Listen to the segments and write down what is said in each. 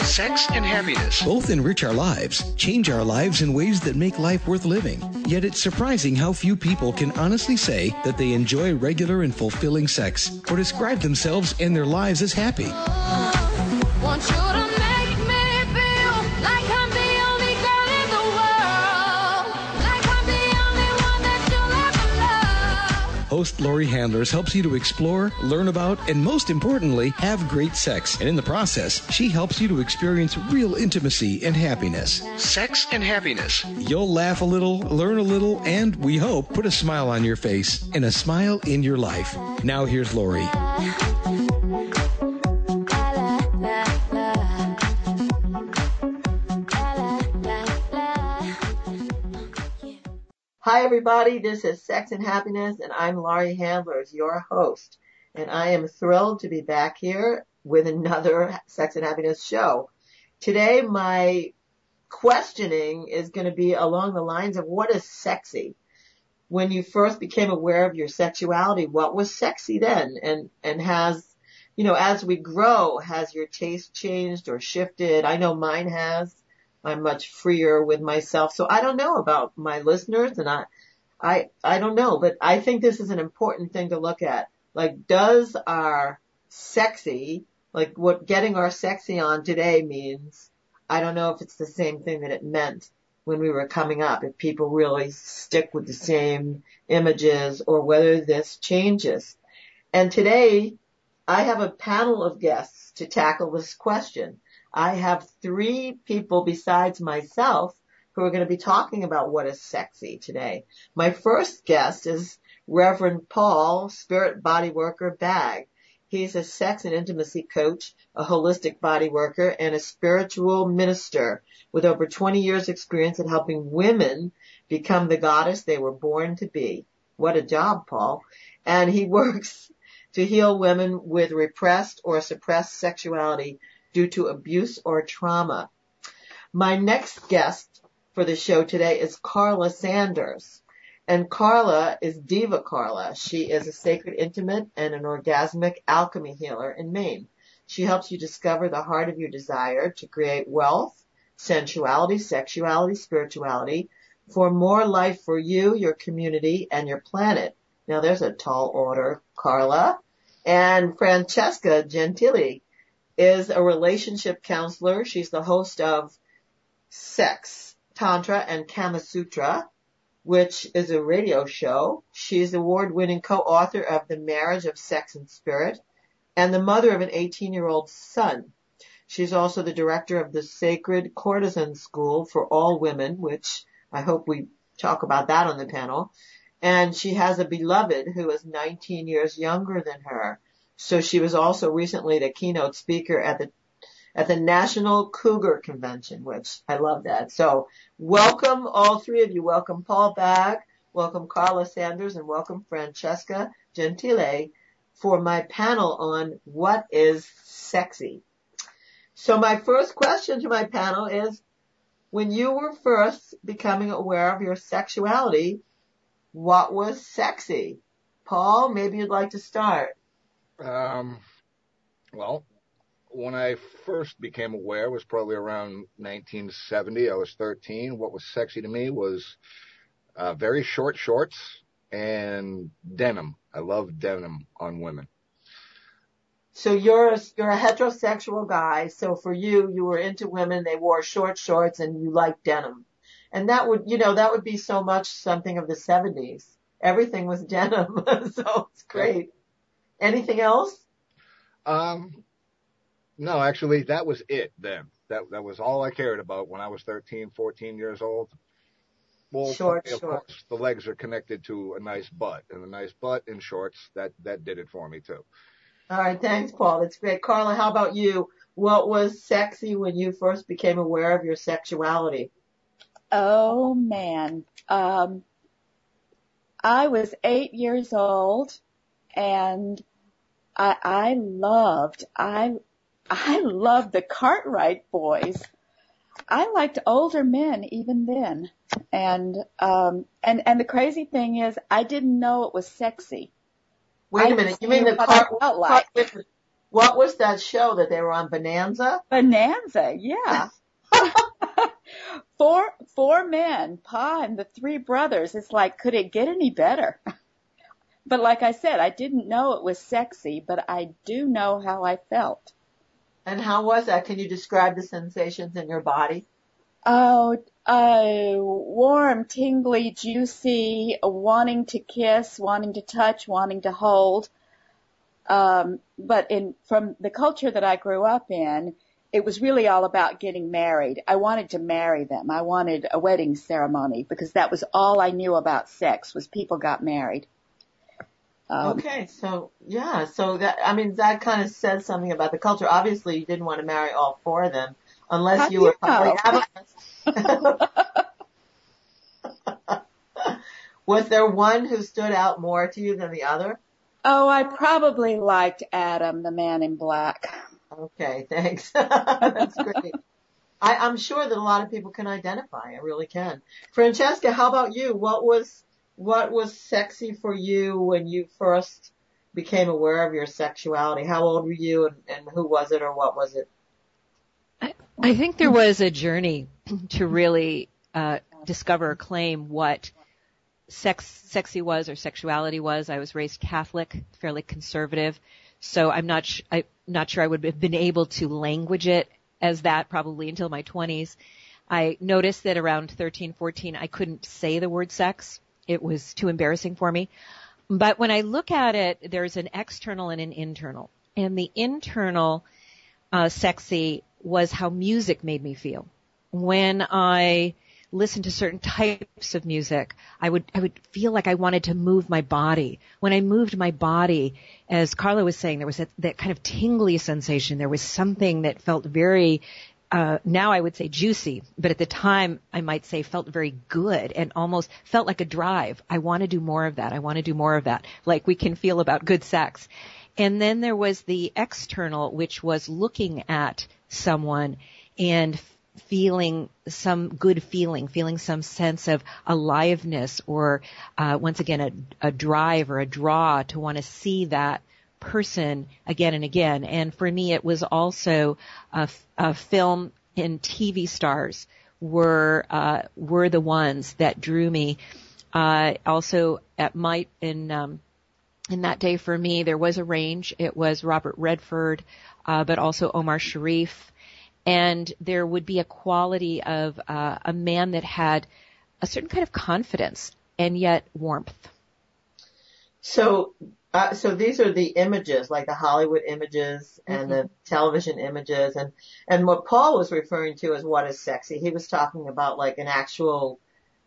Sex and happiness. Both enrich our lives, change our lives in ways that make life worth living. Yet it's surprising how few people can honestly say that they enjoy regular and fulfilling sex or describe themselves and their lives as happy. Want you to make me feel like I'm the only girl in the world, like I'm the only one that you'll ever love. Host Laurie Handlers helps you to explore, learn about, and most importantly, have great sex. And in the process, she helps you to experience real intimacy and happiness. Sex and happiness. You'll laugh a little, learn a little, and we hope put a smile on your face and a smile in your life. Now here's Laurie. Hi, everybody. This is Sex and Happiness, and I'm Laurie Handlers, your host. And I am thrilled to be back here with another Sex and Happiness show. Today, my questioning is going to be along the lines of what is sexy? When you first became aware of your sexuality, what was sexy then? And has, as we grow, has your taste changed or shifted? I know mine has. I'm much freer with myself. So I don't know about my listeners, and I don't know, but I think this is an important thing to look at. Like, does our sexy, like what getting our sexy on today means, I don't know if it's the same thing that it meant when we were coming up, if people really stick with the same images or whether this changes. And today I have a panel of guests to tackle this question. I have 3 people besides myself who are going to be talking about what is sexy today. My first guest is Reverend Paul, Spirit Body Worker Bagg. He's a sex and intimacy coach, a holistic body worker, and a spiritual minister with over 20 years experience in helping women become the goddess they were born to be. What a job, Paul. And he works to heal women with repressed or suppressed sexuality due to abuse or trauma. My next guest for the show today is Carla Sanders. And Carla is Diva Carla. She is a sacred intimate and an orgasmic alchemy healer in Maine. She helps you discover the heart of your desire to create wealth, sensuality, sexuality, spirituality, for more life for you, your community, and your planet. Now there's a tall order, Carla. And Francesca Gentili is a relationship counselor. She's the host of Sex, Tantra, and Kama Sutra, which is a radio show. She's award-winning co-author of The Marriage of Sex and Spirit and the mother of an 18-year-old son. She's also the director of the Sacred Courtesan School for All Women, which I hope we talk about that on the panel. And she has a beloved who is 19 years younger than her. So she was also recently the keynote speaker at the National Cougar Convention, which I love that. So welcome, all 3 of you. Welcome, Paul Bagg. Welcome, Carla Sanders. And welcome, Francesca Gentile, for my panel on what is sexy. So my first question to my panel is, when you were first becoming aware of your sexuality, what was sexy? Paul, maybe you'd like to start. Well, when I first became aware was probably around 1970. I was 13. What was sexy to me was very short shorts and denim. I love denim on women. So you're a heterosexual guy. So for you, you were into women. They wore short shorts and you liked denim. And that would be so much something of the 70s. Everything was denim. So it's great. Anything else? No, actually, that was it then. That was all I cared about when I was 13, 14 years old. Well, of course, the legs are connected to a nice butt, and a nice butt in shorts, that did it for me, too. All right, thanks, Paul. That's great. Carla, how about you? What was sexy when you first became aware of your sexuality? Oh, man. I was 8 years old, and I loved the Cartwright boys. I liked older men even then. And the crazy thing is I didn't know it was sexy. Wait a minute. You mean the Cartwright? What was that show that they were on, Bonanza? Bonanza, yeah. Four men, Pa and the three brothers. It's like, could it get any better? But like I said, I didn't know it was sexy, but I do know how I felt. And how was that? Can you describe the sensations in your body? Oh, warm, tingly, juicy, wanting to kiss, wanting to touch, wanting to hold. But from the culture that I grew up in, it was really all about getting married. I wanted to marry them. I wanted a wedding ceremony because that was all I knew about sex was people got married. Okay, so yeah, so that, I mean, that kind of says something about the culture. Obviously, you didn't want to marry all four of them unless How you do were you know? polyamorous. Was there one who stood out more to you than the other? Oh, I probably liked Adam, the man in black. Okay, thanks. That's great. I'm sure that a lot of people can identify. I really can. Francesca, how about you? What was sexy for you when you first became aware of your sexuality? How old were you, and who was it, or what was it? I think there was a journey to really discover or claim what sexy was or sexuality was. I was raised Catholic, fairly conservative, so I'm not sure I would have been able to language it as that probably until my 20s. I noticed that around 13, 14, I couldn't say the word sex. It was too embarrassing for me. But when I look at it, there's an external and an internal. And the internal sexy was how music made me feel. When I listened to certain types of music, I would feel like I wanted to move my body. When I moved my body, as Carla was saying, there was that kind of tingly sensation. There was something that felt very, now I would say juicy, but at the time I might say felt very good and almost felt like a drive. I want to do more of that. I want to do more of that, like we can feel about good sex. And then there was the external, which was looking at someone and feeling some good feeling some sense of aliveness or, once again, a drive or a draw to want to see that person again and again. And for me, it was also a film and TV stars were the ones that drew me. Also in that day for me, there was a range. It was Robert Redford, but also Omar Sharif. And there would be a quality of a man that had a certain kind of confidence and yet warmth. So these are the images, like the Hollywood images and the television images, and what Paul was referring to as what is sexy. He was talking about like an actual,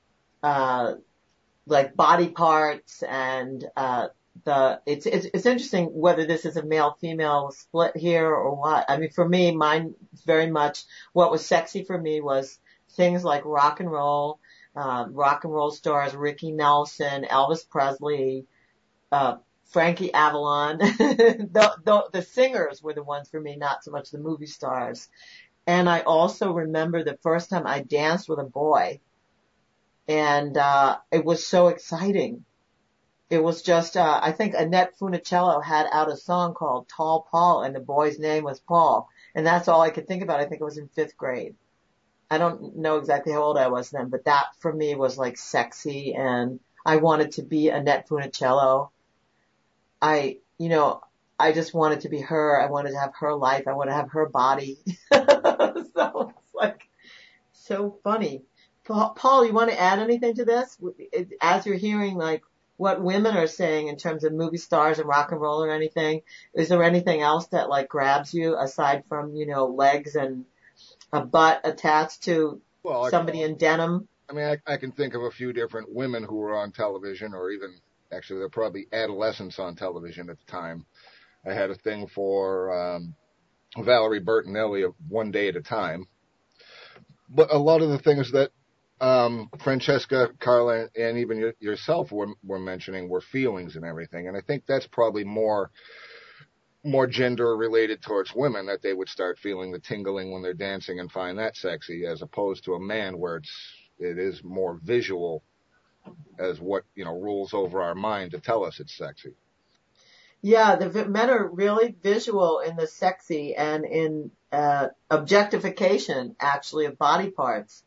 like body parts and it's interesting whether this is a male-female split here or what. I mean, for me, mine very much what was sexy for me was things like rock and roll stars, Ricky Nelson, Elvis Presley, Frankie Avalon. The singers were the ones for me, not so much the movie stars. And I also remember the first time I danced with a boy, and it was so exciting. It was just, I think Annette Funicello had out a song called Tall Paul, and the boy's name was Paul. And that's all I could think about. I think it was in 5th grade. I don't know exactly how old I was then, but that for me was like sexy, and I wanted to be Annette Funicello. I just wanted to be her. I wanted to have her life. I wanted to have her body. So it's like so funny. Paul, you want to add anything to this? As you're hearing like what women are saying in terms of movie stars and rock and roll or anything, is there anything else that like grabs you aside from, legs and a butt attached to somebody in denim? I mean, I can think of a few different women who were on television, or even actually they're probably adolescents on television at the time. I had a thing for Valerie Bertinelli of One Day at a Time. But a lot of the things that Francesca, Carla, and even yourself were mentioning were feelings and everything. And I think that's probably more gender related towards women, that they would start feeling the tingling when they're dancing and find that sexy, as opposed to a man where it is more visual as what, rules over our mind to tell us it's sexy. Yeah, men are really visual in the sexy and in objectification, actually, of body parts.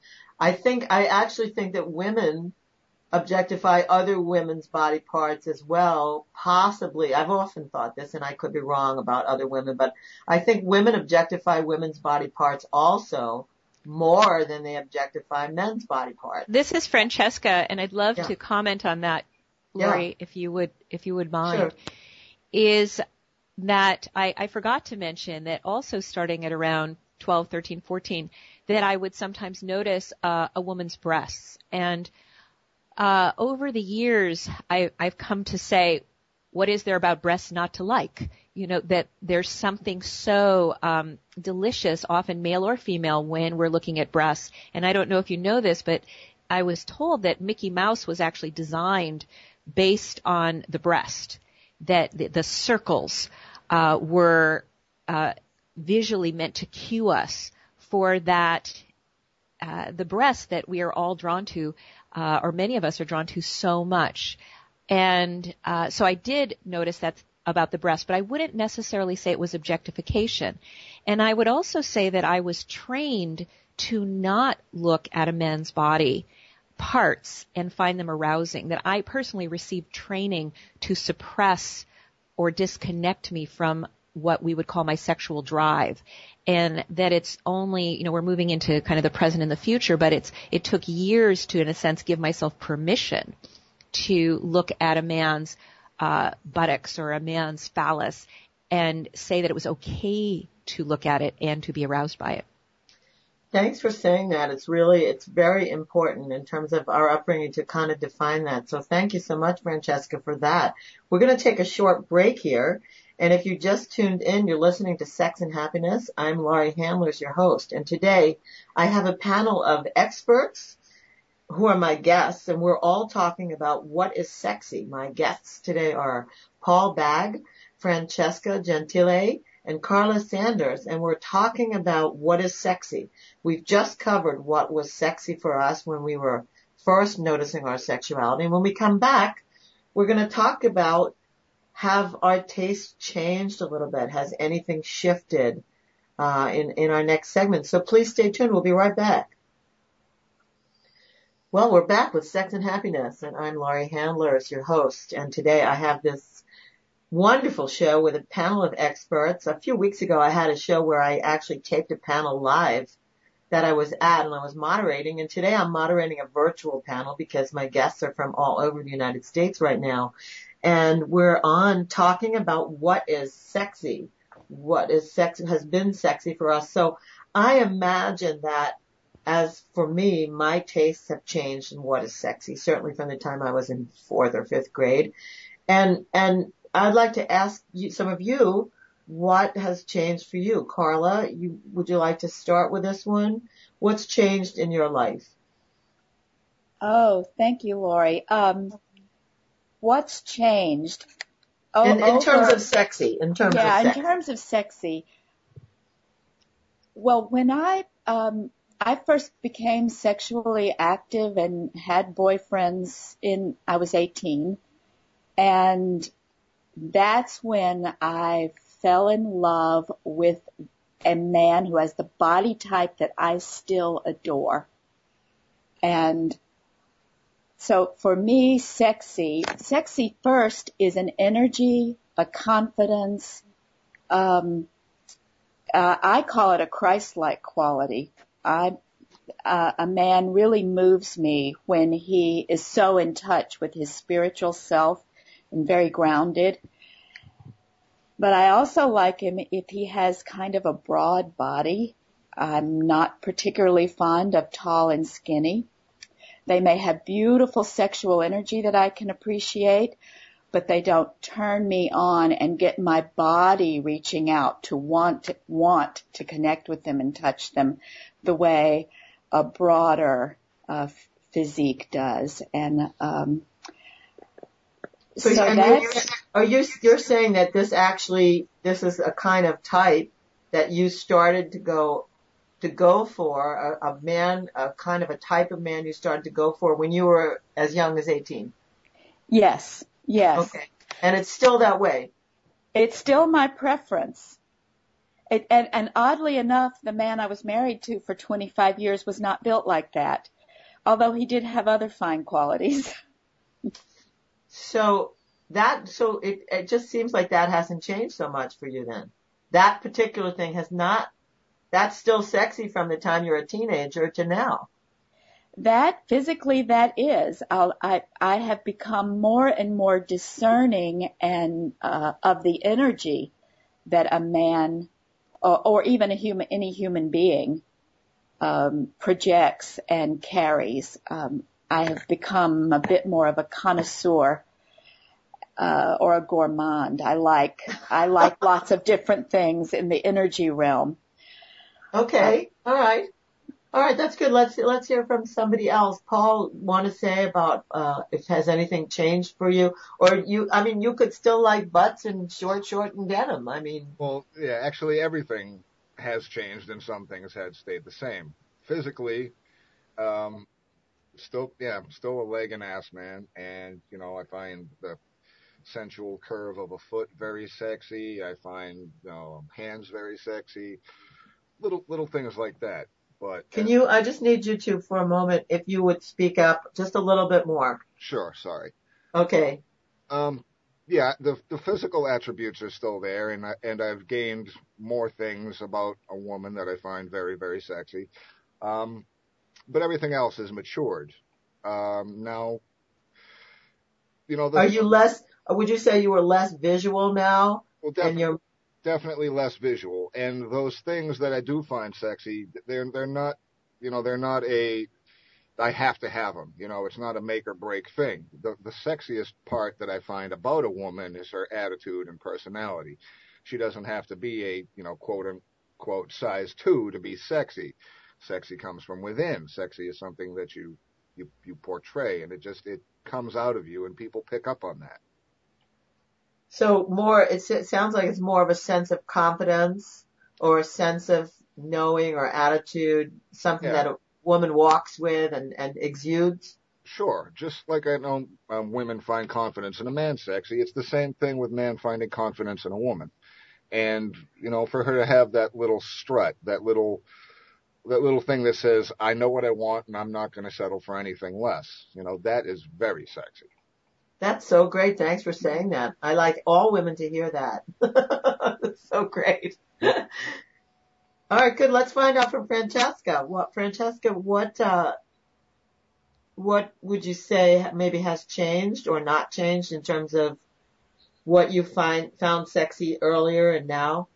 I actually think that women objectify other women's body parts as well, possibly. I've often thought this, and I could be wrong about other women, but I think women objectify women's body parts also more than they objectify men's body parts. This is Francesca, and I'd love Yeah. to comment on that, Yeah. Lori, if you would mind. Sure. Is that I forgot to mention that also starting at around 12, 13, 14, that I would sometimes notice a woman's breasts. And over the years, I've come to say, what is there about breasts not to like? You know, that there's something so delicious, often male or female, when we're looking at breasts. And I don't know if you know this, but I was told that Mickey Mouse was actually designed based on the breast, that the circles were visually meant to cue us for that, the breast that we are all drawn to, or many of us are drawn to so much. And so I did notice that about the breast, but I wouldn't necessarily say it was objectification. And I would also say that I was trained to not look at a man's body parts and find them arousing, that I personally received training to suppress or disconnect me from what we would call my sexual drive. And that it's only, we're moving into kind of the present and the future, but it took years to, in a sense, give myself permission to look at a man's buttocks or a man's phallus and say that it was okay to look at it and to be aroused by it. Thanks for saying that. It's very important in terms of our upbringing to kind of define that. So thank you so much, Francesca, for that. We're going to take a short break here. And if you just tuned in, you're listening to Sex and Happiness. I'm Laurie Handlers, your host. And today I have a panel of experts who are my guests, and we're all talking about what is sexy. My guests today are Paul Bagg, Francesca Gentile, and Carla Sanders, and we're talking about what is sexy. We've just covered what was sexy for us when we were first noticing our sexuality. And when we come back, we're going to talk about, have our tastes changed a little bit? Has anything shifted in our next segment? So please stay tuned. We'll be right back. Well, we're back with Sex and Happiness, and I'm Laurie Handlers, your host. And today I have this wonderful show with a panel of experts. A few weeks ago, I had a show where I actually taped a panel live that I was at, and I was moderating. And today I'm moderating a virtual panel because my guests are from all over the United States right now. And we're on talking about what is sexy, what is sexy, has been sexy for us. So I imagine that, as for me, my tastes have changed in what is sexy, certainly from the time I was in 4th or 5th grade. And I'd like to ask some of you, what has changed for you? Carla, would you like to start with this one? What's changed in your life? Oh, thank you, Lori. What's changed? In terms of sexy, in terms of sexy. Well, when I first became sexually active and had boyfriends I was 18, and that's when I fell in love with a man who has the body type that I still adore. And so for me, sexy first is an energy, a confidence. I call it a Christ-like quality. A man really moves me when he is so in touch with his spiritual self and very grounded. But I also like him if he has kind of a broad body. I'm not particularly fond of tall and skinny. They may have beautiful sexual energy that I can appreciate, but they don't turn me on and get my body reaching out to want to connect with them and touch them the way a broader physique does. And you're saying that this is a kind of type that you started to go for, a man, a kind of a type of man you started to go for when you were as young as 18? Yes. Okay. And it's still that way? It's still my preference. And oddly enough, the man I was married to for 25 years was not built like that, although he did have other fine qualities. So it just seems like that hasn't changed so much for you then. That particular thing has not, that's still sexy from the time you're a teenager to now. That physically, that is. I have become more and more discerning and of the energy that a man or even any human being projects and carries. I have become a bit more of a connoisseur or a gourmand. I like lots of different things in the energy realm. Okay. All right. That's good. Let's hear from somebody else. Paul, want to say about if has anything changed for you, or you could still like butts and short and denim. Well, yeah, actually everything has changed and some things had stayed the same. Physically, still a leg and ass man, and I find the sensual curve of a foot very sexy. I find hands very sexy. Little things like that. But I just need you to, for a moment, if you would speak up just a little bit more. Sure, sorry. Okay. Yeah, the physical attributes are still there, and I've gained more things about a woman that I find very, very sexy. But everything else has matured. Now, are you less? Would you say you were less visual now? Well, definitely less visual. And those things that I do find sexy, they're not, they're not I have to have them. It's not a make or break thing. The sexiest part that I find about a woman is her attitude and personality. She doesn't have to be a, quote unquote size 2 to be sexy. Sexy comes from within. Sexy is something that you portray, and it comes out of you, and people pick up on that. So it sounds like it's more of a sense of confidence or a sense of knowing or attitude, something that a woman walks with and exudes. Sure. Just like I know women find confidence in a man sexy, it's the same thing with man finding confidence in a woman. And, for her to have that little strut, that little thing that says, I know what I want and I'm not going to settle for anything less, that is very sexy. That's so great. Thanks for saying that. I like all women to hear that. That's so great. All right, good. Let's find out from Francesca. What would you say maybe has changed or not changed in terms of what you found sexy earlier and now?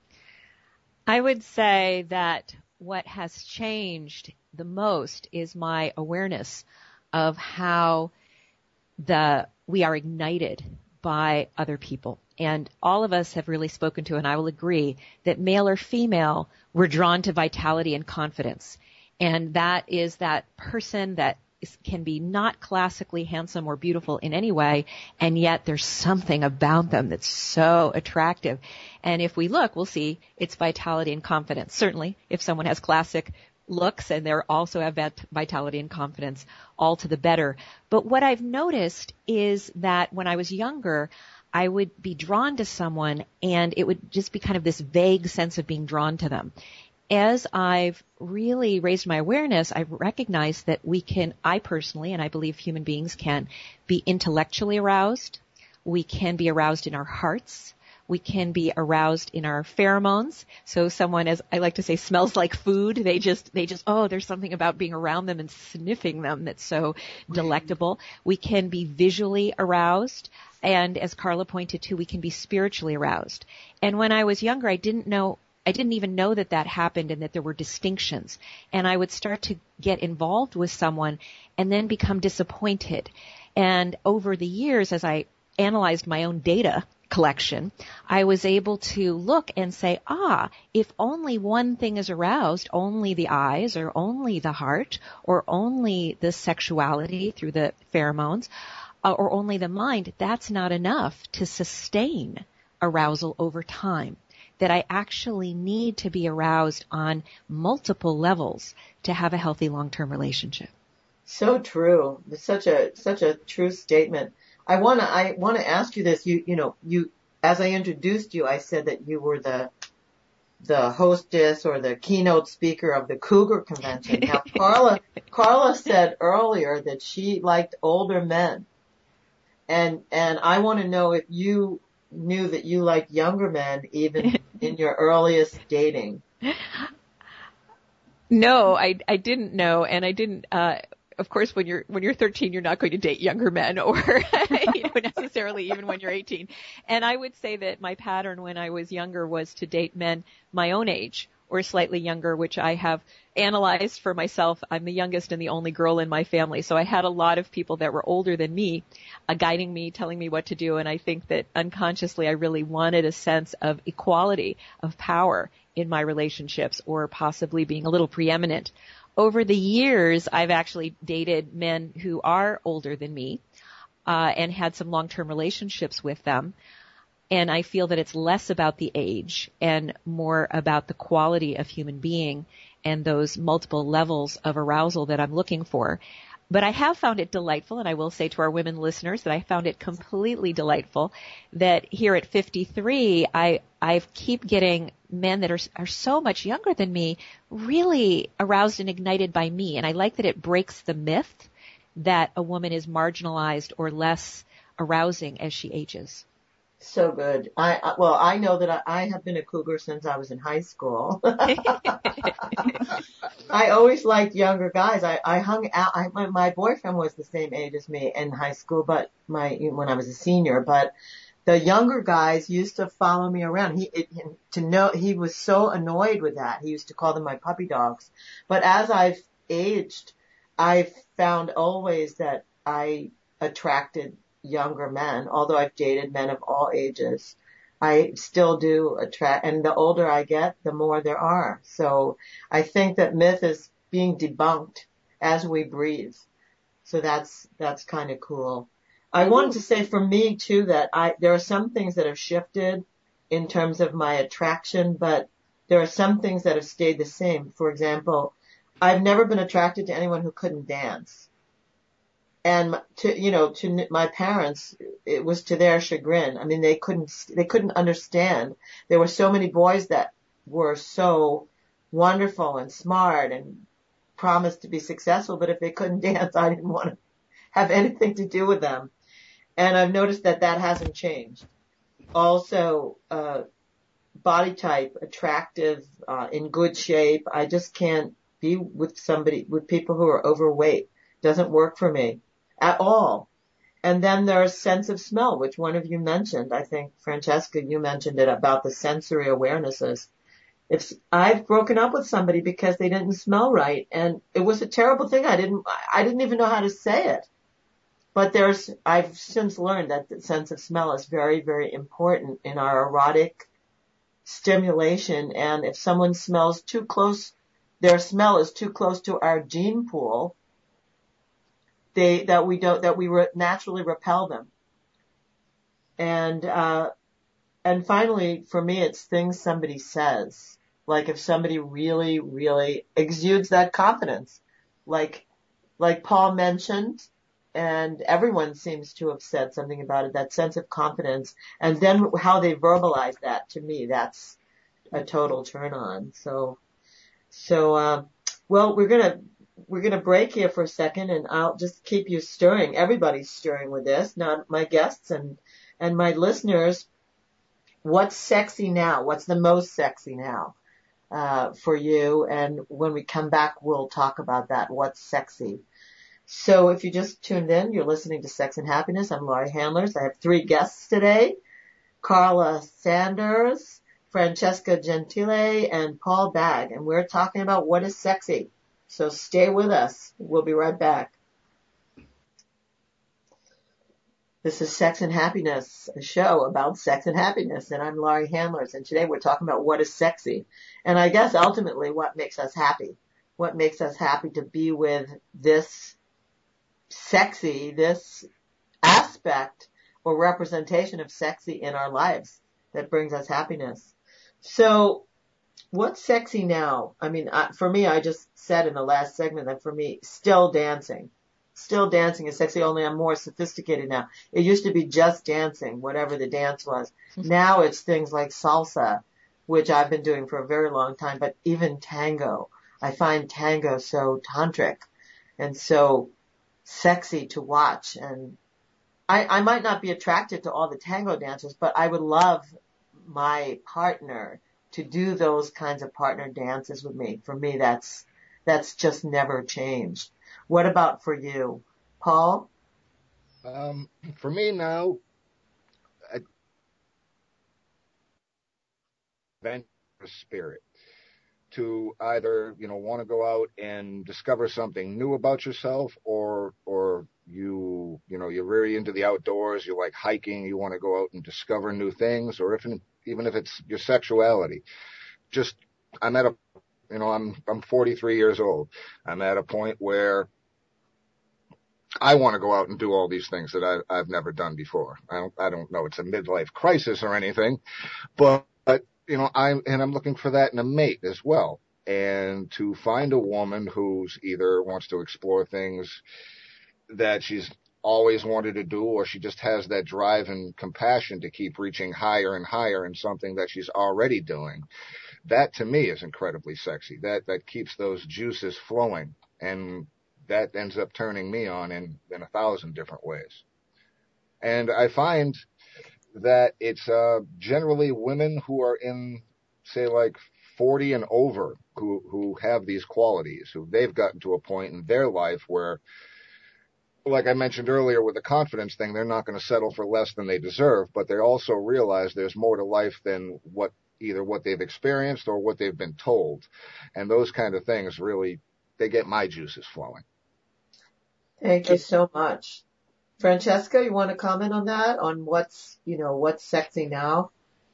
I would say that what has changed the most is my awareness of how we are ignited by other people. And all of us have really spoken to, and I will agree, that male or female, we're drawn to vitality and confidence. And that is that person that can be not classically handsome or beautiful in any way, and yet there's something about them that's so attractive. And if we look, we'll see it's vitality and confidence. Certainly, if someone has classic looks and they also have that vitality and confidence, all to the better. But what I've noticed is that when I was younger, I would be drawn to someone and it would just be kind of this vague sense of being drawn to them. As I've really raised my awareness, I've recognized that I personally, and I believe human beings can be intellectually aroused. We can be aroused in our hearts. We can be aroused in our pheromones. So someone, as I like to say, smells like food. They just, there's something about being around them and sniffing them that's so delectable. We can be visually aroused. And as Carla pointed to, we can be spiritually aroused. And when I was younger, I didn't even know that happened and that there were distinctions. And I would start to get involved with someone and then become disappointed. And over the years, as I analyzed my own data collection, I was able to look and say, if only one thing is aroused, only the eyes or only the heart or only the sexuality through the pheromones or only the mind, that's not enough to sustain arousal over time. That I actually need to be aroused on multiple levels to have a healthy long-term relationship. So true. It's such a true statement. I want to ask you this. You as I introduced you, I said that you were the hostess or the keynote speaker of the Cougar Convention. Now, Carla said earlier that she liked older men. And I want to know if you knew that you liked younger men even in your earliest dating. No, I didn't know, and I didn't. Of course, when you're 13, you're not going to date younger men, or necessarily even when you're 18. And I would say that my pattern when I was younger was to date men my own age or slightly younger, which I have analyzed for myself. I'm the youngest and the only girl in my family, so I had a lot of people that were older than me, guiding me, telling me what to do. And I think that unconsciously, I really wanted a sense of equality, of power in my relationships, or possibly being a little preeminent. Over the years, I've actually dated men who are older than me, and had some long-term relationships with them. And I feel that it's less about the age and more about the quality of human being and those multiple levels of arousal that I'm looking for. But I have found it delightful, and I will say to our women listeners that I found it completely delightful that here at 53, I keep getting men that are so much younger than me, really aroused and ignited by me. And I like that it breaks the myth that a woman is marginalized or less arousing as she ages. So good. I know that I have been a cougar since I was in high school. I always liked younger guys. I hung out. My boyfriend was the same age as me in high school, but when I was a senior. But the younger guys used to follow me around. He was so annoyed with that. He used to call them my puppy dogs. But as I've aged, I've found always that I attracted younger men, although I've dated men of all ages. I still do attract, and the older I get, the more there are. So I think that myth is being debunked as we breathe. So that's kind of cool. I wanted to say for me too that there are some things that have shifted in terms of my attraction, but there are some things that have stayed the same. For example, I've never been attracted to anyone who couldn't dance. And to my parents, it was to their chagrin. I mean, they couldn't understand. There were so many boys that were so wonderful and smart and promised to be successful, but if they couldn't dance, I didn't want to have anything to do with them. And I've noticed that hasn't changed. Also, body type, attractive, in good shape. I just can't be with people who are overweight. Doesn't work for me at all. And then there's sense of smell, which one of you mentioned. I think, Francesca, you mentioned it about the sensory awarenesses. I've broken up with somebody because they didn't smell right, and it was a terrible thing. I didn't even know how to say it. But I've since learned that the sense of smell is very, very important in our erotic stimulation. And if someone smells too close, their smell is too close to our gene pool, we naturally repel them. And finally, for me, it's things somebody says. Like if somebody really, really exudes that confidence, like Paul mentioned, and everyone seems to have said something about it, that sense of confidence, and then how they verbalize that, to me, that's a total turn on. Well, we're gonna break here for a second, and I'll just keep you stirring. Everybody's stirring with this, not my guests and my listeners. What's sexy now? What's the most sexy now for you? And when we come back, we'll talk about that. What's sexy? So if you just tuned in, you're listening to Sex and Happiness. I'm Laurie Handlers. I have 3 guests today: Carla Sanders, Francesca Gentile, and Paul Bagg. And we're talking about what is sexy. So stay with us. We'll be right back. This is Sex and Happiness, a show about sex and happiness, and I'm Laurie Handlers, and today we're talking about what is sexy, and I guess ultimately what makes us happy. What makes us happy to be with this sexy, this aspect or representation of sexy in our lives that brings us happiness. So what's sexy now? I mean, for me, I just said in the last segment that for me, still dancing. still dancing is sexy, only I'm more sophisticated now. It used to be just dancing, whatever the dance was. Now it's things like salsa, which I've been doing for a very long time, but even tango. I find tango so tantric and so sexy to watch. And I might not be attracted to all the tango dancers, but I would love my partner to do those kinds of partner dances with me. For me, that's just never changed. What about for you, Paul? For me now, adventurous spirit to either, want to go out and discover something new about yourself, or you're really into the outdoors, you like hiking, you want to go out and discover new things, or even if it's your sexuality. Just, I'm at a, I'm 43 years old. I'm at a point where I want to go out and do all these things that I've never done before. I don't know it's a midlife crisis or anything, but I'm looking for that in a mate as well. And to find a woman who's either wants to explore things that she's always wanted to do, or she just has that drive and compassion to keep reaching higher and higher in something that she's already doing. That to me is incredibly sexy. That keeps those juices flowing, and that ends up turning me on in 1,000 different ways. And I find that it's generally women who are in, say, like 40 and over who have these qualities, who they've gotten to a point in their life where, like I mentioned earlier with the confidence thing, they're not going to settle for less than they deserve, but they also realize there's more to life than either what they've experienced or what they've been told. And those kind of things really, they get my juices flowing. Thank you so much. Francesca, you want to comment on that? On what's sexy now?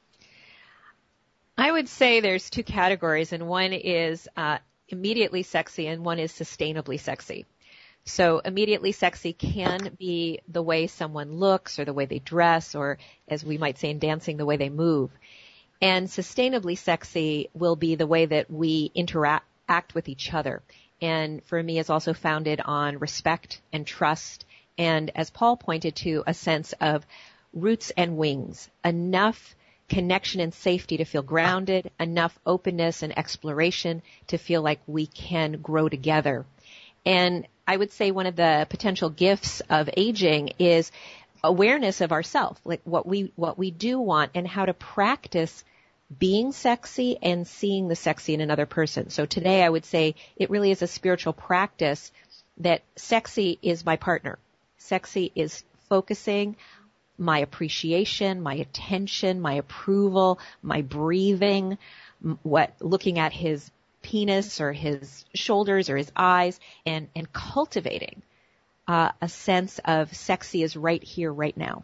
I would say there's two categories, and one is immediately sexy and one is sustainably sexy. So immediately sexy can be the way someone looks or the way they dress, or as we might say in dancing, the way they move. And sustainably sexy will be the way that we act with each other. And for me, it's also founded on respect and trust. And as Paul pointed to, a sense of roots and wings, enough connection and safety to feel grounded, enough openness and exploration to feel like we can grow together. And I would say one of the potential gifts of aging is awareness of ourselves, like what we do want and how to practice being sexy and seeing the sexy in another person. So today I would say it really is a spiritual practice that sexy is my partner. Sexy is focusing my appreciation, my attention, my approval, my breathing, looking at his penis or his shoulders or his eyes, and cultivating a sense of sexy is right here, right now.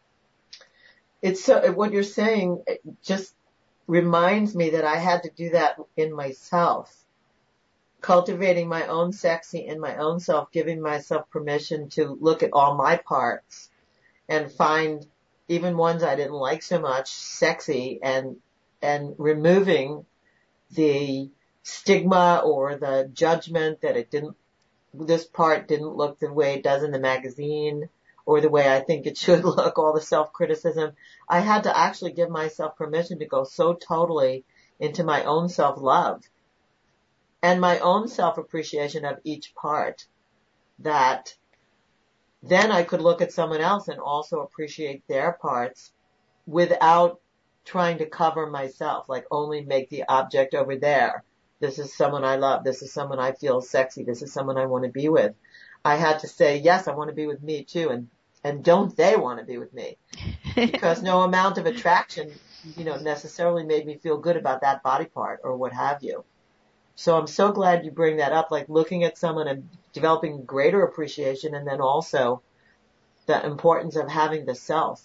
It's what you're saying just reminds me that I had to do that in myself. Cultivating my own sexy in my own self, giving myself permission to look at all my parts and find even ones I didn't like so much sexy, and removing the stigma or the judgment that this part didn't look the way it does in the magazine or the way I think it should look, all the self-criticism. I had to actually give myself permission to go so totally into my own self-love and my own self-appreciation of each part that then I could look at someone else and also appreciate their parts without trying to cover myself, like only make the object over there. This is someone I love. This is someone I feel sexy. This is someone I want to be with. I had to say, yes, I want to be with me too. And don't they want to be with me? Because no amount of attraction, necessarily made me feel good about that body part or what have you. So I'm so glad you bring that up, like looking at someone and developing greater appreciation, and then also the importance of having the self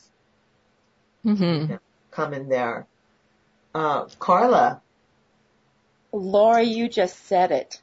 come in there. Carla. Laura, you just said it.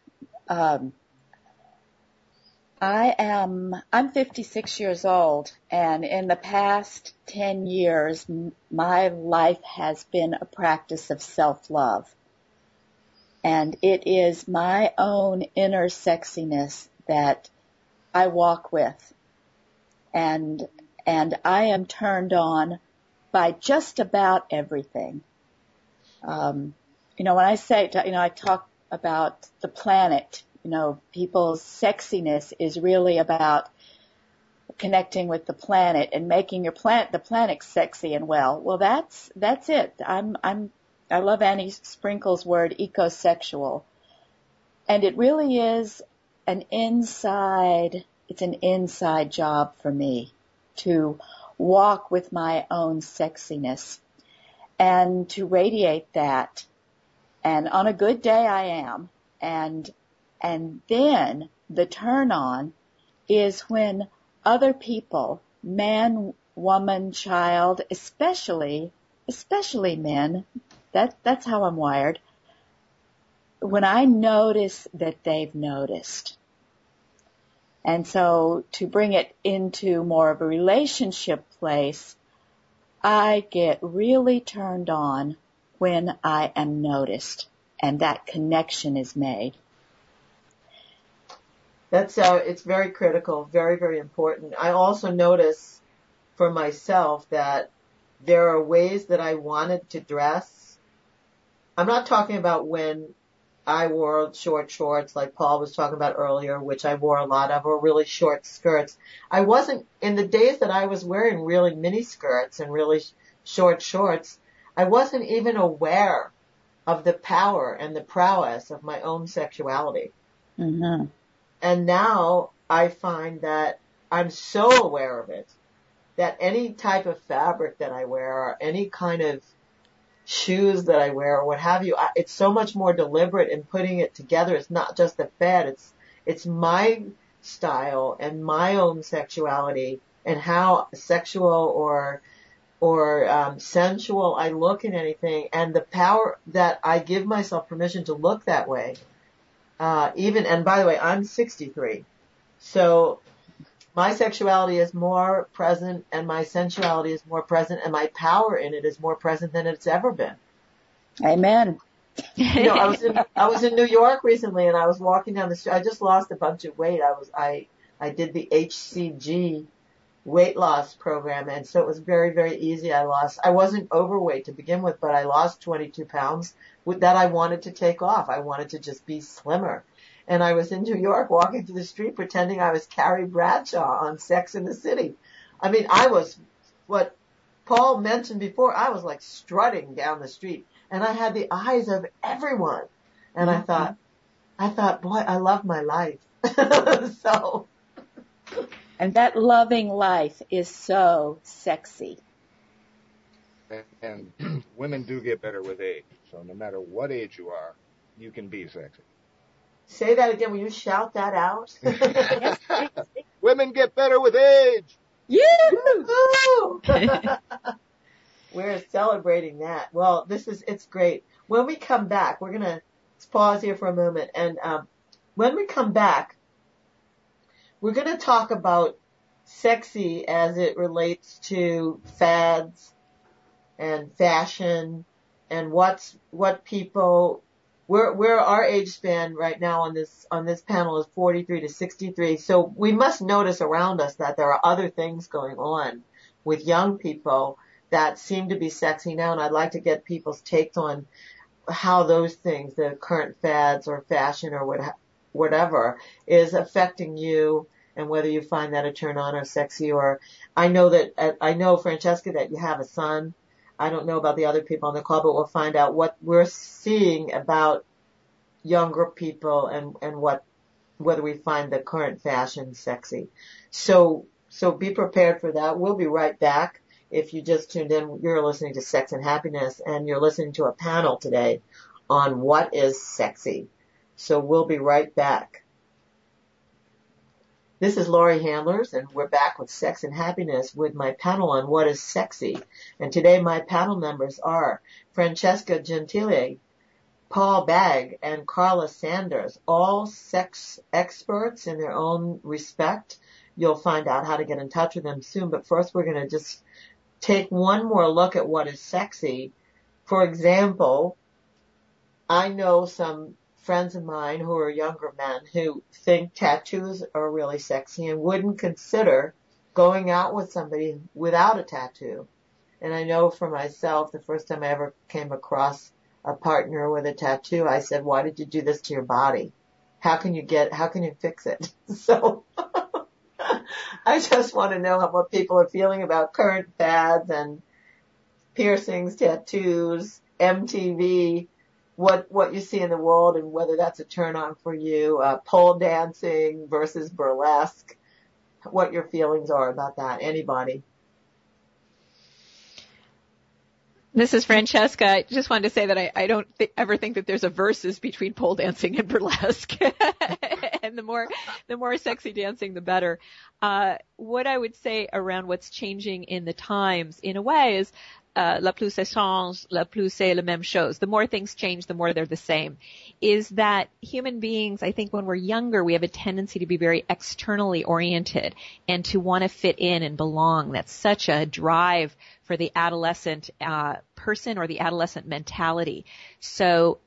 I'm 56 years old, and in the past 10 years, my life has been a practice of self-love. And it is my own inner sexiness that I walk with. And I am turned on by just about everything. When I say, I talk about the planet, people's sexiness is really about connecting with the planet and making the planet sexy and well. Well, that's it. I love Annie Sprinkle's word ecosexual. And it really is it's an inside job for me to walk with my own sexiness and to radiate that. And on a good day I am. And then the turn on is when other people, man, woman, child, especially men, that's how I'm wired, when I notice that they've noticed. And so to bring it into more of a relationship place, I get really turned on when I am noticed and that connection is made. It's very critical, very, very important. I also notice for myself that there are ways that I wanted to dress. I'm not talking about when I wore short shorts like Paul was talking about earlier, which I wore a lot of, or really short skirts. I wasn't, in the days that I was wearing really mini skirts and really short shorts, I wasn't even aware of the power and the prowess of my own sexuality. Mm-hmm. And now I find that I'm so aware of it that any type of fabric that I wear or any kind of shoes that I wear or what have you, it's so much more deliberate in putting it together. It's not just a fad. It's my style and my own sexuality and how sexual or sensual I look in anything, and the power that I give myself permission to look that way. And by the way, I'm 63. So my sexuality is more present and my sensuality is more present and my power in it is more present than it's ever been. Amen. I was in New York recently and I was walking down the street. I just lost a bunch of weight. I did the HCG weight loss program, and so it was very, very easy. I wasn't overweight to begin with, but I lost 22 pounds that I wanted to take off. I wanted to just be slimmer. And I was in New York walking through the street pretending I was Carrie Bradshaw on Sex and the City. I mean, I was, what Paul mentioned before, I was like strutting down the street and I had the eyes of everyone. And I thought, boy, I love my life. So. And that loving life is so sexy. And women do get better with age. So no matter what age you are, you can be sexy. Say that again. Will you shout that out? Women get better with age. Yoo-hoo! We're celebrating that. Well, it's great. When we come back, we're going to pause here for a moment. And when we come back, we're going to talk about sexy as it relates to fads and fashion and what people, where our age span right now on this panel is 43 to 63. So we must notice around us that there are other things going on with young people that seem to be sexy now. And I'd like to get people's takes on how those things, the current fads or fashion or whatever, is affecting you and whether you find that a turn on or sexy. Or I know, Francesca, that you have a son. I don't know about the other people on the call, but we'll find out what we're seeing about younger people and whether we find the current fashion sexy. So be prepared for that. We'll be right back. If you just tuned in, you're listening to Sex and Happiness, and you're listening to a panel today on what is sexy. So we'll be right back. This is Laurie Handlers, and we're back with Sex and Happiness with my panel on what is sexy. And today my panel members are Francesca Gentile, Paul Bagg, and Carla Sanders, all sex experts in their own respect. You'll find out how to get in touch with them soon, but first we're going to just take one more look at what is sexy. For example, I know some friends of mine who are younger men who think tattoos are really sexy and wouldn't consider going out with somebody without a tattoo. And I know for myself, the first time I ever came across a partner with a tattoo, I said, why did you do this to your body? How can you fix it? So I just want to know what people are feeling about current fads and piercings, tattoos, MTV, what you see in the world and whether that's a turn on for you, pole dancing versus burlesque, what your feelings are about that. Anybody? This is Francesca. I just wanted to say that I don't ever think that there's a versus between pole dancing and burlesque. And the more sexy dancing, the better. What I would say around what's changing in the times, in a way, is la plus ça change, la plus c'est la même chose. The more things change, the more they're the same. Is that human beings, I think when we're younger, we have a tendency to be very externally oriented and to want to fit in and belong. That's such a drive for the adolescent person or the adolescent mentality. So,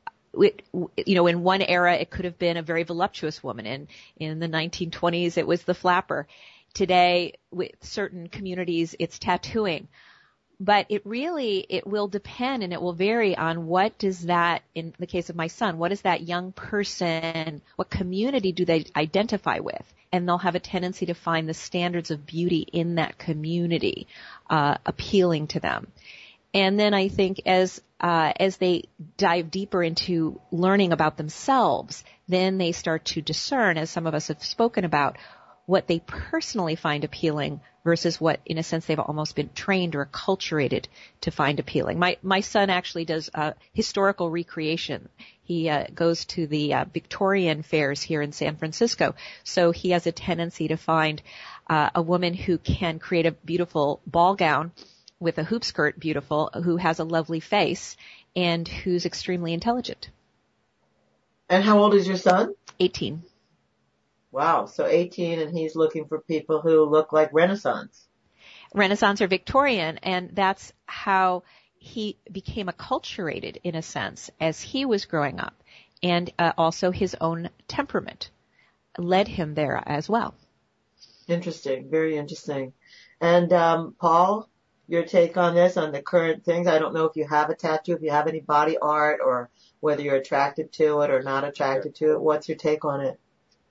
in one era, it could have been a very voluptuous woman. And in the 1920s, it was the flapper. Today, with certain communities, it's tattooing. But it will depend and it will vary on what does that, in the case of my son, what is that young person, what community do they identify with? And they'll have a tendency to find the standards of beauty in that community appealing to them. And then I think as they dive deeper into learning about themselves, then they start to discern, as some of us have spoken about, what they personally find appealing versus what, in a sense, they've almost been trained or acculturated to find appealing. My son actually does historical recreation. He goes to the Victorian fairs here in San Francisco, so he has a tendency to find a woman who can create a beautiful ball gown with a hoop skirt, beautiful, who has a lovely face, and who's extremely intelligent. And how old is your son? 18. Wow, so 18, and he's looking for people who look like Renaissance. Renaissance or Victorian, and that's how he became acculturated, in a sense, as he was growing up. And also his own temperament led him there as well. Interesting, very interesting. And Paul, your take on this, on the current things? I don't know if you have a tattoo, if you have any body art, or whether you're attracted to it or not attracted to it. What's your take on it?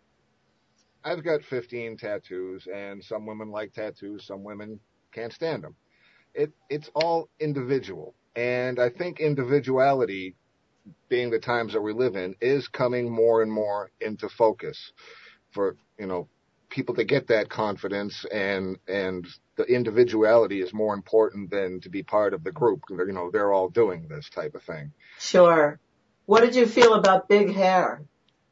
I've got 15 tattoos, and some women like tattoos, some women can't stand them. It's all individual, and I think individuality, being the times that we live in, is coming more and more into focus for, people to get that confidence, and the individuality is more important than to be part of the group. They're all doing this type of thing. Sure. What did you feel about big hair?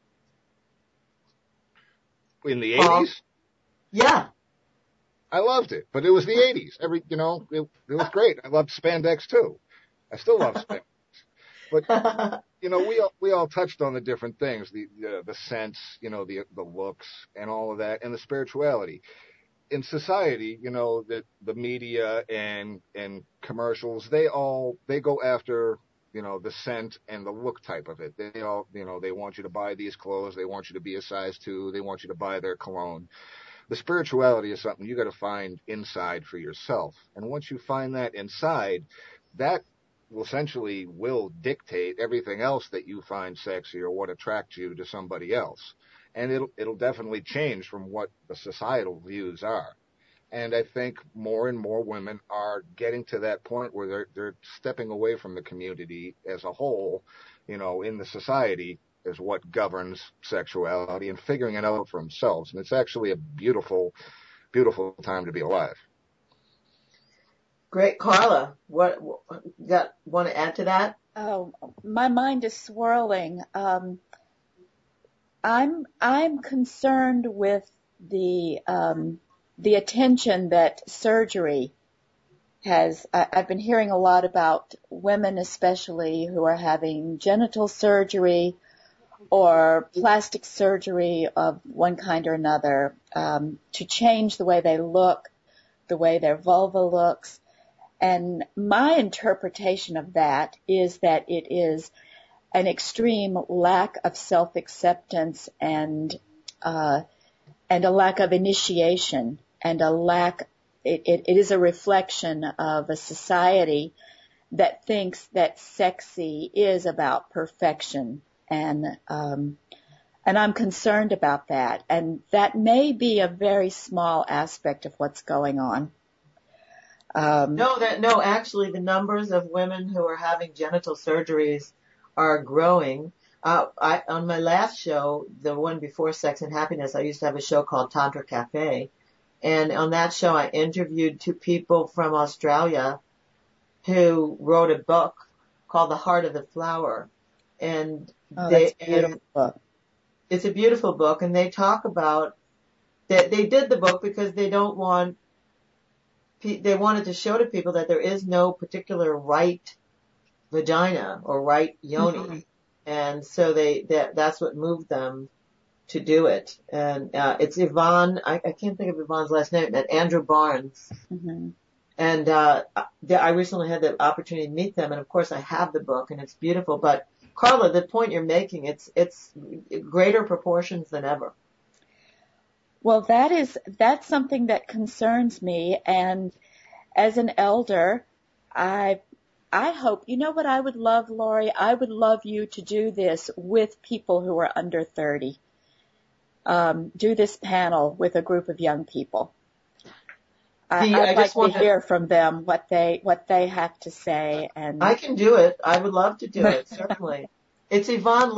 In the 80s? Yeah. I loved it, but it was the 80s. It was great. I loved spandex too. I still love spandex. But, we all touched on the different things, the sense, the looks and all of that, and the spirituality. In society, the media and commercials, they go after, the scent and the look type of it. They all, they want you to buy these clothes. They want you to be a size 2. They want you to buy their cologne. The spirituality is something you got to find inside for yourself. And once you find that inside, that will essentially dictate everything else that you find sexy or what attracts you to somebody else. And it'll definitely change from what the societal views are. And I think more and more women are getting to that point where they're stepping away from the community as a whole, in the society, as what governs sexuality, and figuring it out for themselves. And it's actually a beautiful, beautiful time to be alive. Great. Carla, what want to add to that? Oh, my mind is swirling. I'm concerned with the attention that surgery has. I've been hearing a lot about women, especially, who are having genital surgery or plastic surgery of one kind or another, to change the way they look, the way their vulva looks. And my interpretation of that is that it is an extreme lack of self-acceptance and a lack of initiation and it is a reflection of a society that thinks that sexy is about perfection, and I'm concerned about that, and that may be a very small aspect of what's going on. No, actually, the numbers of women who are having genital surgeries are growing. On my last show, the one before Sex and Happiness, I used to have a show called Tantra Cafe, and on that show, I interviewed two people from Australia who wrote a book called The Heart of the Flower, and that's a beautiful book. It's a beautiful book, and they talk about that they did the book because they wanted to show to people that there is no particular right vagina or right yoni. Mm-hmm. And so that's what moved them to do it. And, it's Yvonne, I can't think of Yvonne's last name, and Andrew Barnes. Mm-hmm. And, I recently had the opportunity to meet them, and of course I have the book, and it's beautiful. But Carla, the point you're making, it's greater proportions than ever. Well, that's something that concerns me, and as an elder, I hope, you know what I would love, Laurie? I would love you to do this with people who are under 30. Do this panel with a group of young people. I'd like to hear from them what they have to say. And I can do it. I would love to do it, certainly. It's Yvonne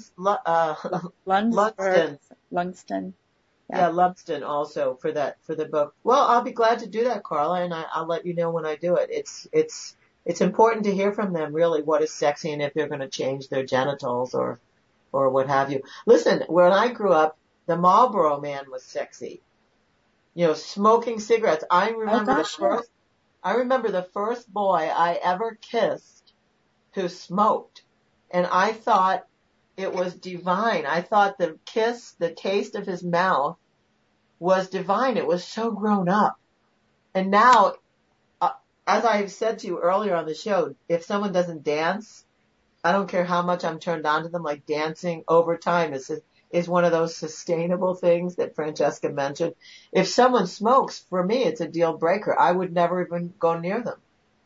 Lumsden. Yeah, Lumsden also for the book. Well, I'll be glad to do that, Carla, and I'll let you know when I do it. It's important to hear from them, really, what is sexy and if they're going to change their genitals or what have you. Listen, when I grew up, the Marlboro Man was sexy. You know, smoking cigarettes. I remember the first boy I ever kissed who smoked, and I thought it was divine. I thought the kiss, the taste of his mouth was divine. It was so grown up. And now, as I've said to you earlier on the show, if someone doesn't dance, I don't care how much I'm turned on to them, like dancing over time is one of those sustainable things that Francesca mentioned. If someone smokes, for me, it's a deal breaker. I would never even go near them.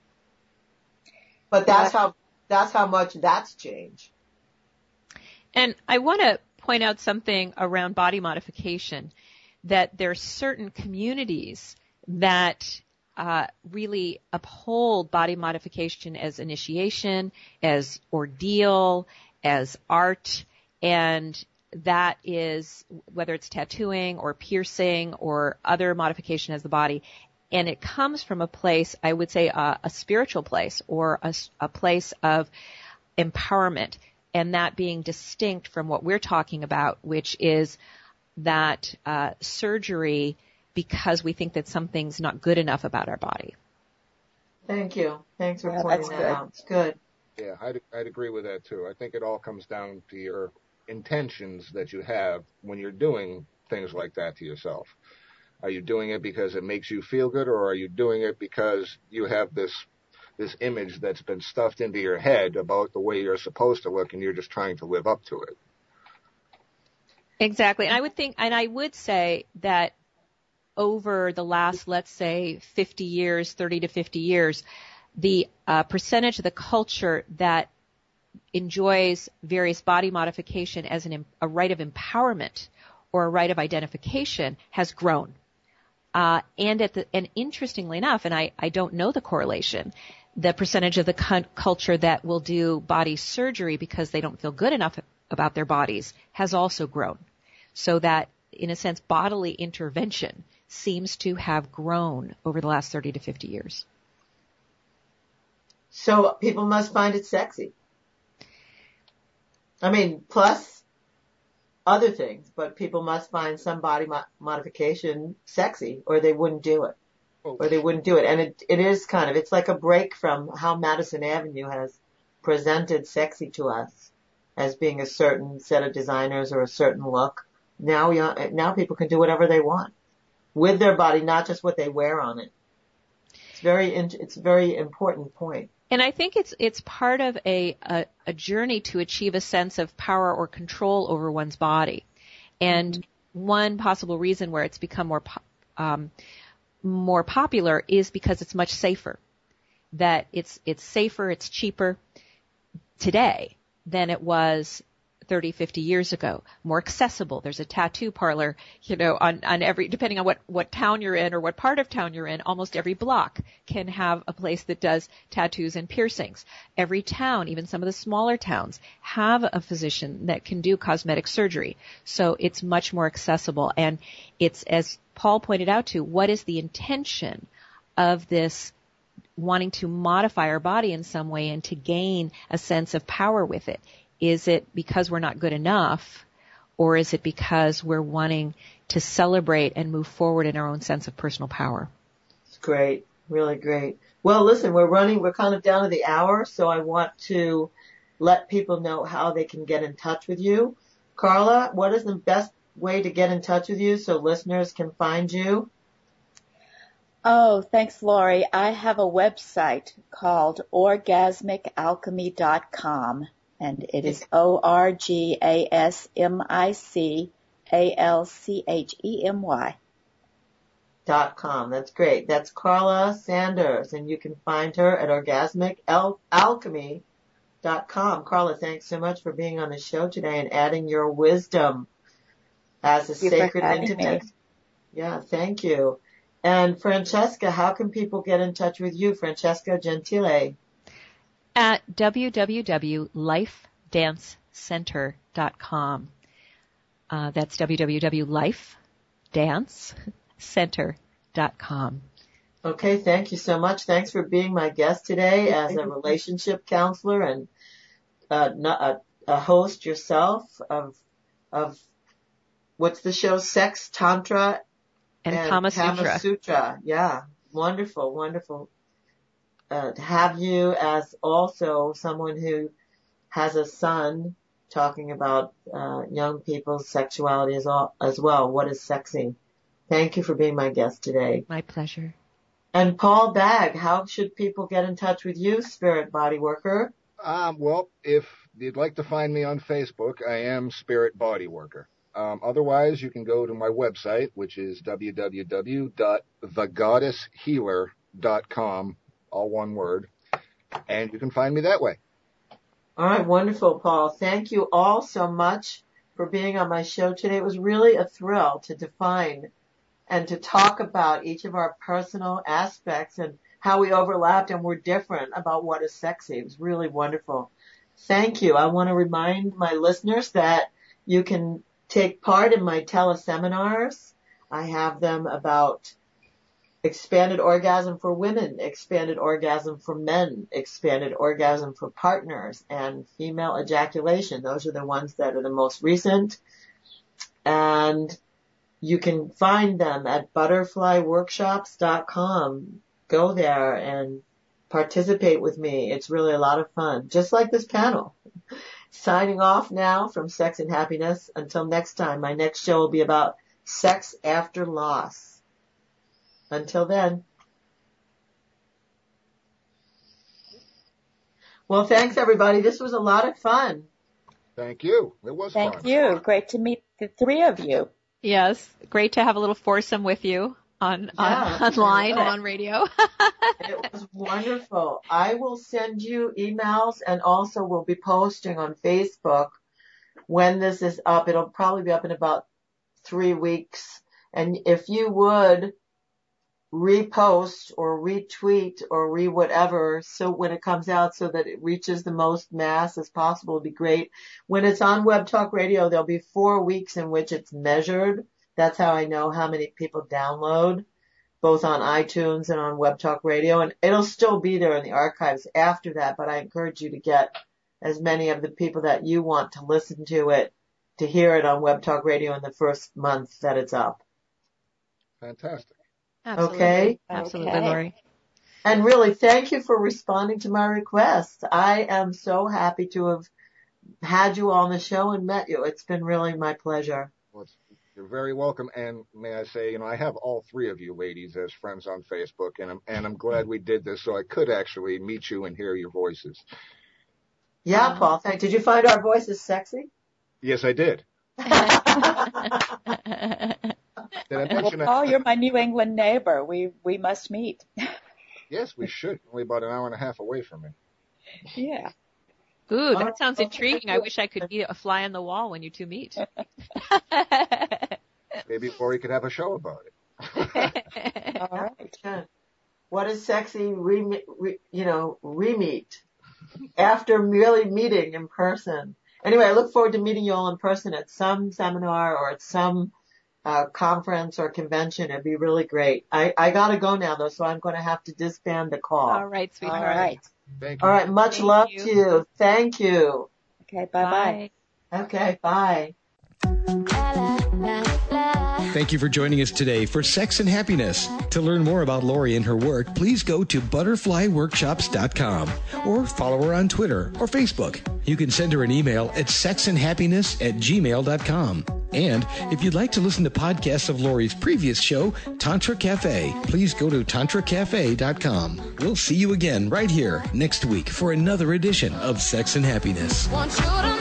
But that's how much that's changed. And I want to point out something around body modification, that there are certain communities that really uphold body modification as initiation, as ordeal, as art, and that is, whether it's tattooing or piercing or other modification as the body, and it comes from a place, I would say a spiritual place or a place of empowerment, and that being distinct from what we're talking about, which is that surgery because we think that something's not good enough about our body. Thank you. Thanks for pointing that out. It's good. Yeah, I'd agree with that too. I think it all comes down to your intentions that you have when you're doing things like that to yourself. Are you doing it because it makes you feel good, or are you doing it because you have this image that's been stuffed into your head about the way you're supposed to look and you're just trying to live up to it? Exactly. And I would say that over the last, let's say, 50 years, 30 to 50 years, the percentage of the culture that enjoys various body modification as a right of empowerment or a right of identification has grown. And interestingly enough, and I don't know the correlation, the percentage of the culture that will do body surgery because they don't feel good enough about their bodies has also grown. So that, in a sense, bodily intervention seems to have grown over the last 30 to 50 years. So people must find it sexy. I mean, plus other things, but people must find some body modification sexy or they wouldn't do it. Or they wouldn't do it. And it is it's like a break from how Madison Avenue has presented sexy to us as being a certain set of designers or a certain look. Now people can do whatever they want with their body, not just what they wear on it. It's a very important point. And I think it's part of a journey to achieve a sense of power or control over one's body. And one possible reason where it's become more popular is because it's much safer. That it's safer, it's cheaper today than it was 30, 50 years ago. More accessible. There's a tattoo parlor, on every, depending on what town you're in or what part of town you're in, almost every block can have a place that does tattoos and piercings. Every town, even some of the smaller towns, have a physician that can do cosmetic surgery. So it's much more accessible. And it's, as Paul pointed out to, what is the intention of this wanting to modify our body in some way and to gain a sense of power with it? Is it because we're not good enough, or is it because we're wanting to celebrate and move forward in our own sense of personal power? It's great. Really great. Well, listen, we're kind of down to the hour, so I want to let people know how they can get in touch with you. Carla, what is the best way to get in touch with you so listeners can find you? Oh, thanks, Lori. I have a website called orgasmicalchemy.com, and it is orgasmicalchemy.com. That's great. That's Carla Sanders, and you can find her at orgasmicalchemy.com. Carla, thanks so much for being on the show today and adding your wisdom as a sacred entity. Yeah, thank you. And Francesca, how can people get in touch with you? Francesca Gentile. At www.lifedancecenter.com. That's www.lifedancecenter.com. Okay, thank you so much. Thanks for being my guest today as a relationship counselor and a host yourself of what's the show? Sex, Tantra, and Kama Sutra. Kama Sutra. Yeah, wonderful, wonderful. To have you as also someone who has a son talking about young people's sexuality as well. What is sexy? Thank you for being my guest today. My pleasure. And Paul Bagg, how should people get in touch with you, Spirit Body Worker? Well, if you'd like to find me on Facebook, I am Spirit Body Worker. Otherwise, you can go to my website, which is www.thegoddesshealer.com, all one word, and you can find me that way. All right, wonderful, Paul. Thank you all so much for being on my show today. It was really a thrill to define and to talk about each of our personal aspects and how we overlapped and were different about what is sexy. It was really wonderful. Thank you. I want to remind my listeners that you can take part in my teleseminars. I have them about expanded orgasm for women, expanded orgasm for men, expanded orgasm for partners, and female ejaculation. Those are the ones that are the most recent. And you can find them at butterflyworkshops.com. Go there and participate with me. It's really a lot of fun, just like this panel. Signing off now from Sex and Happiness. Until next time, my next show will be about sex after loss. Until then. Well, thanks everybody. This was a lot of fun. Thank you. It was fun. Thank you. Great to meet the three of you. Yes. Great to have a little foursome with you online or on radio. It was wonderful. I will send you emails and also we'll be posting on Facebook when this is up. It'll probably be up in about 3 weeks. And if you would repost or retweet or whatever, so when it comes out so that it reaches the most mass as possible would be great. When it's on Web Talk Radio, there'll be 4 weeks in which it's measured. That's how I know how many people download, both on iTunes and on Web Talk Radio. And it'll still be there in the archives after that, but I encourage you to get as many of the people that you want to listen to it, to hear it on Web Talk Radio in the first month that it's up. Fantastic. Absolutely. Okay? Absolutely, Okay. Lori. And really, thank you for responding to my request. I am so happy to have had you on the show and met you. It's been really my pleasure. Well, You're very welcome. And may I say, I have all three of you ladies as friends on Facebook, and I'm glad we did this so I could actually meet you and hear your voices. Yeah, Paul. Did you find our voices sexy? Yes, I did. Did I mention Paul, you're my New England neighbor. We must meet. Yes, we should. Only about an hour and a half away from me. Yeah. Ooh, that sounds intriguing. I wish I could be a fly on the wall when you two meet. Maybe Lori could have a show about it. All right. Yeah. What is sexy re-meet after really meeting in person? Anyway, I look forward to meeting you all in person at some seminar or at some conference or convention. It'd be really great. I gotta go now though, so I'm going to have to disband the call. All right, sweetheart. All right. Thank you. All right. Much Thank love you. to you. Thank you. Okay, bye-bye. Okay. Bye. Thank you for joining us today for Sex and Happiness. To learn more about Lori and her work, please go to butterflyworkshops.com or follow her on Twitter or Facebook. You can send her an email at sexandhappiness@gmail.com. And if you'd like to listen to podcasts of Lori's previous show, Tantra Cafe, please go to tantracafe.com. We'll see you again right here next week for another edition of Sex and Happiness. Want you to